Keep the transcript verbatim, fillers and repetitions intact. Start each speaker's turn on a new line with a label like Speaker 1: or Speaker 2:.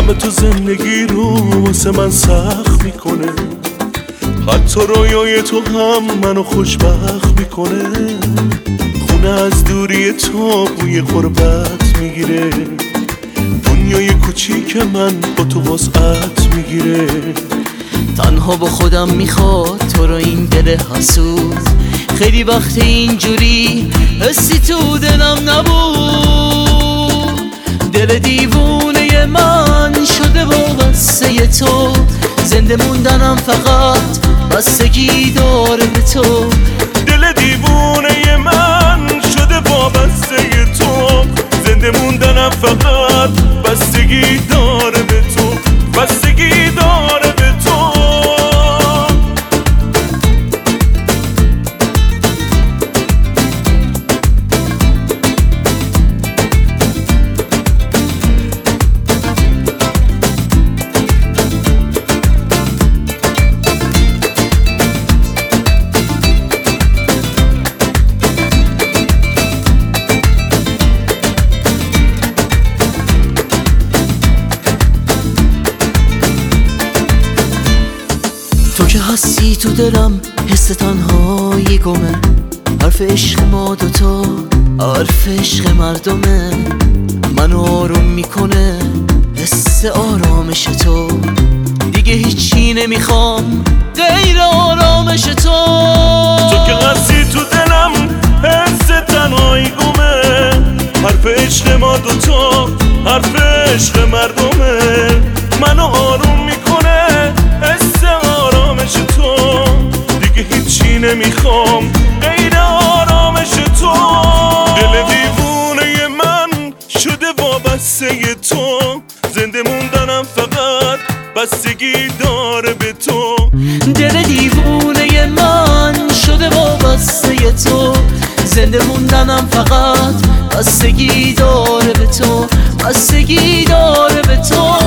Speaker 1: همه تو زندگی رو واسه من سخت میکنه، حتی رویای تو هم منو خوشبخت میکنه. خونه از دوری تو بوی غربت میگیره، دنیای کوچیک من با تو وسعت میگیره.
Speaker 2: تنها با خودم میخواد تو رو این دل حسود، خیلی وقت اینجوری حسی تو دلم نبود. دل دیوونه من شده وابسته تو، زنده موندنم فقط بستگی داره به تو.
Speaker 1: دل دیوونه من شده وابسته تو، زنده موندنم فقط بستگی داره به تو، بستگی داره به تو.
Speaker 2: تو که هستی تو دلم حس تنهایی گمه، حرف عشق ما دوتا حرف عشق مردمه. منو آروم میکنه حس آرامش تو، دیگه هیچی نمیخوام غیر آرامش تو.
Speaker 1: تو که هستی تو دلم حس تنهایی گمه، حرف عشق ما دوتا حرف عشق مردمه. منو آروم میکنه حس آرامش تو، دیگه هیچی نمیخوام غیر آرامش تو. دل دیوونه من شده وابسته تو، زنده موندنم فقط بستگی داره به تو.
Speaker 2: دل دیوونه من شده وابسته تو، زنده موندنم فقط بستگی داره به تو، بستگی داره به تو.